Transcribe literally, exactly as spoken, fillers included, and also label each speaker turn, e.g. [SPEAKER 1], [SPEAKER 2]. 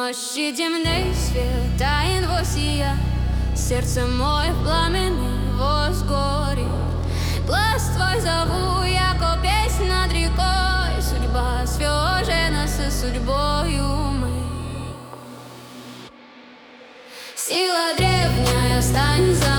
[SPEAKER 1] ночи темней свет, тайн восия, сердце мое в пламени возгорит. Глаз твой зову, яко песнь над рекой, судьба свяже нас и судьбою мы. Сила древняя, стань за